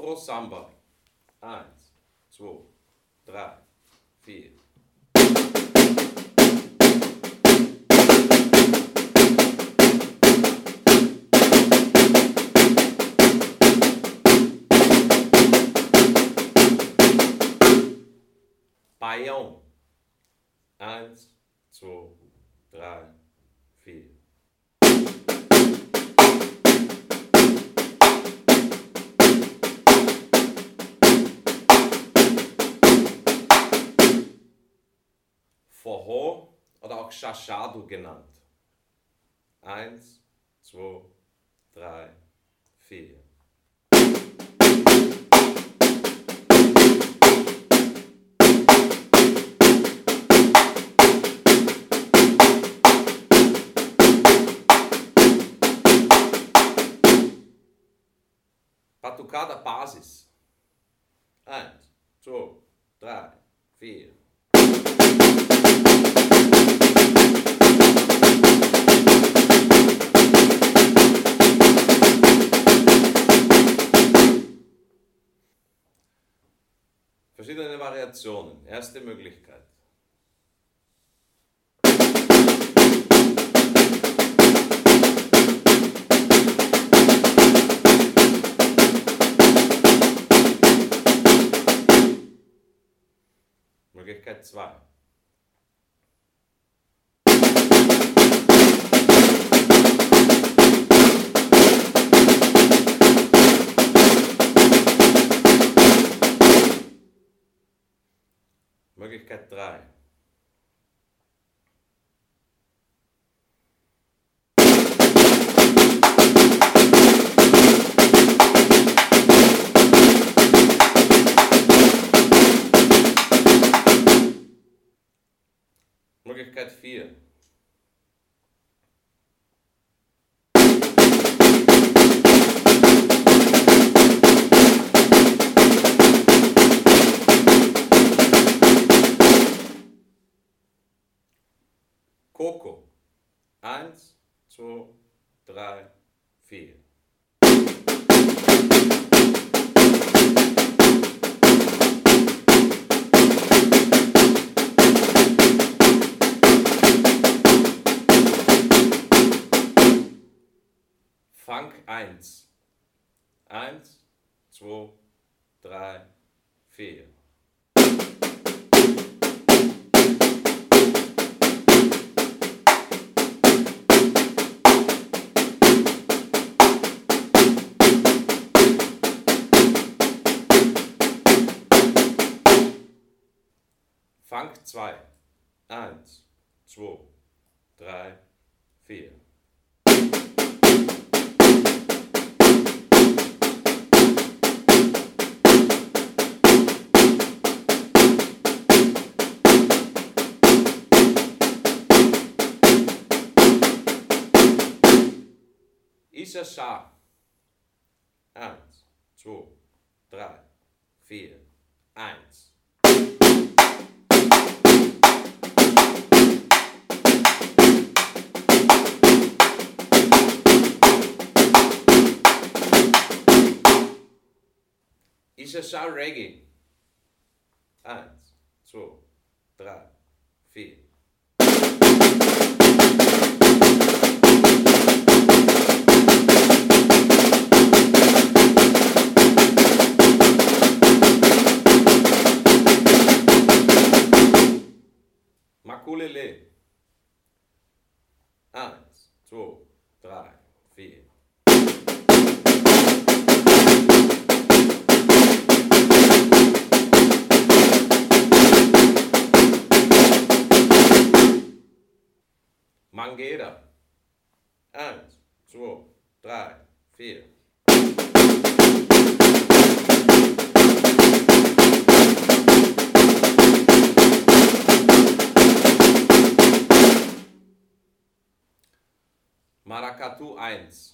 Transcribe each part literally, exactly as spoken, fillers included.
So Samba. Eins, zwei, drei, vier. Baião. Eins, zwei, drei, vier. Forró oder auch Chachado genannt. Eins, zwei, drei, vier. Batucada Basis. Eins, zwei, drei, vier. Verschiedene Variationen. Erste Möglichkeit. Möglichkeit zwei. Möglichkeit drei. Möglichkeit vier. Coco. Eins, zwei, drei, vier. Funk eins. Eins, zwei, drei, vier. Funk zwei. Eins, zwei, drei, vier. Ixaxá. Eins, zwei, drei, vier, eins. Ixaxá Reggae. Eins, zwei, drei, vier. Makulele. Eins, zwei, drei, vier. Mangueira. Eins, zwei, drei, vier. Maracatu eins.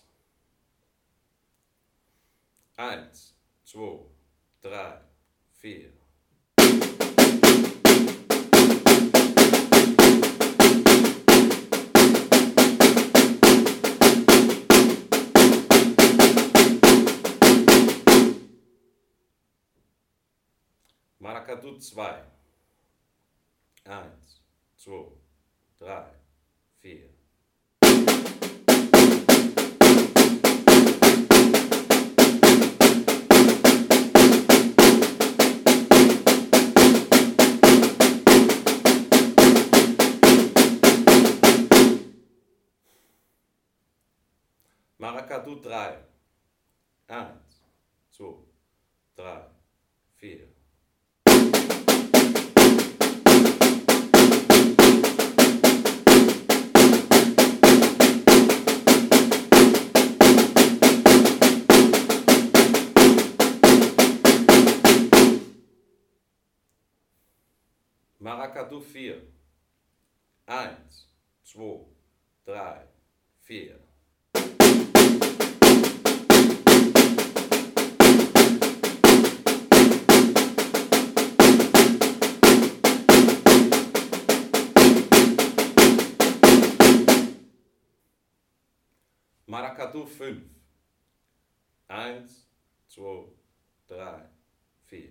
Eins, zwei, drei, vier. Maracatu zwei. Eins, zwei, drei, vier. Maracatu drei. Eins, zwei, drei, vier. Maracatu vier. Eins, zwei, drei, vier. Maracatu fünf. Eins, zwei, drei, vier.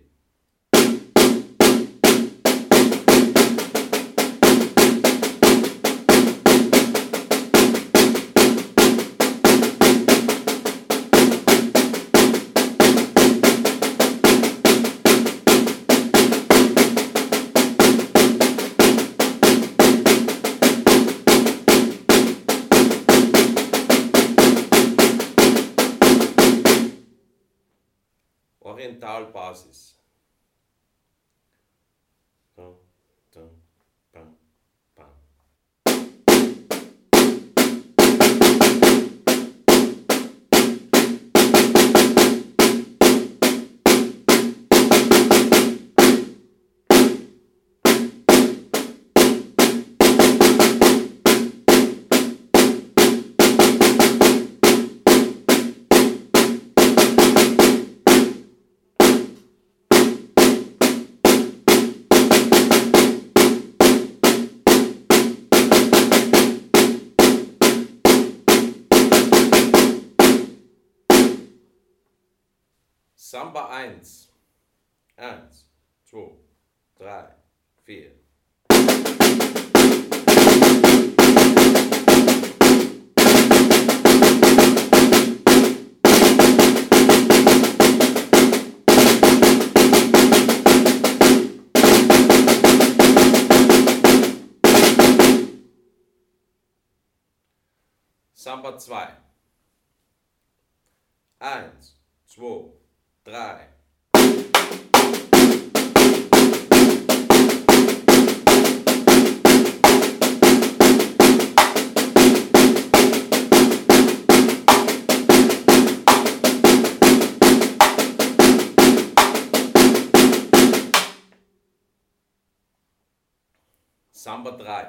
Orientalbasis. Dum, dum, bam, bam. Samba eins. Eins, zwei, drei, vier. Samba zwei. Eins, zwei, drei. Samba drei.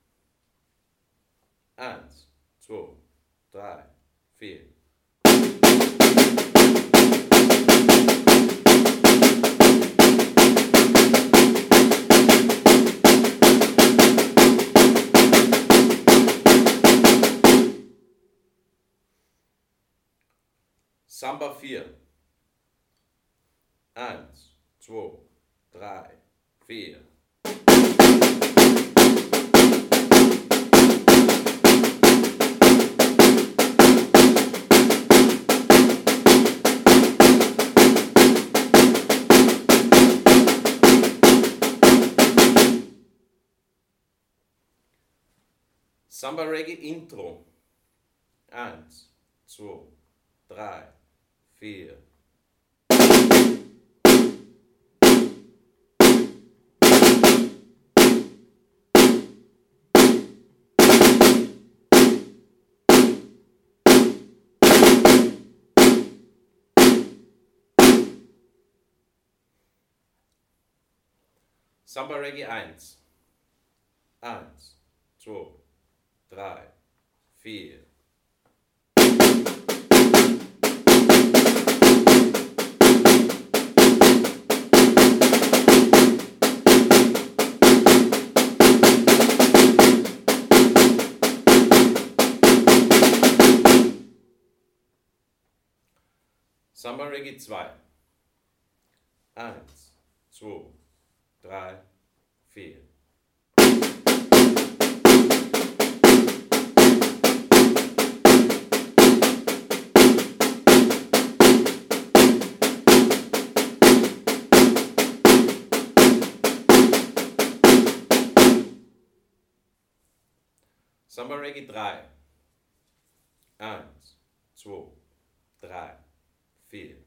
Eins, zwei, drei, vier. Samba vier. Eins, zwei, drei, vier. Samba Reggae Intro. Eins, zwei, drei, vier. Samba Reggae eins. Eins, zwei, drei, vier. Samba Reggae zwei. Eins, zwei, drei, vier. Samba Reggae drei. eins, zwei, drei, vier.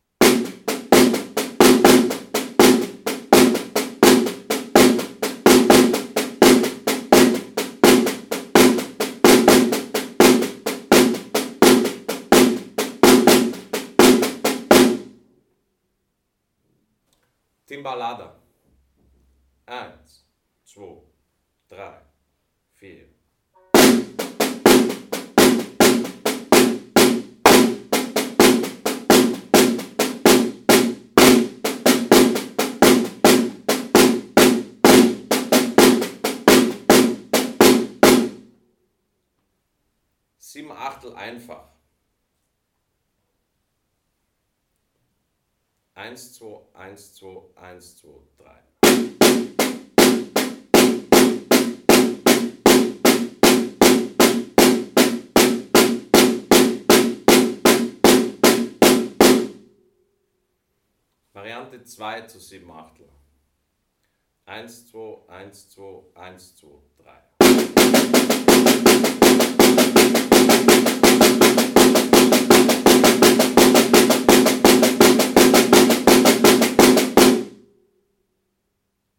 Timbalada. eins, zwei, drei, vier. Sieben Achtel einfach. Eins, zwei, eins, zwei, eins, zwei, drei. Variante zwei zu sieben Achtel. Eins, zwei, eins, zwei, eins, zwei, drei.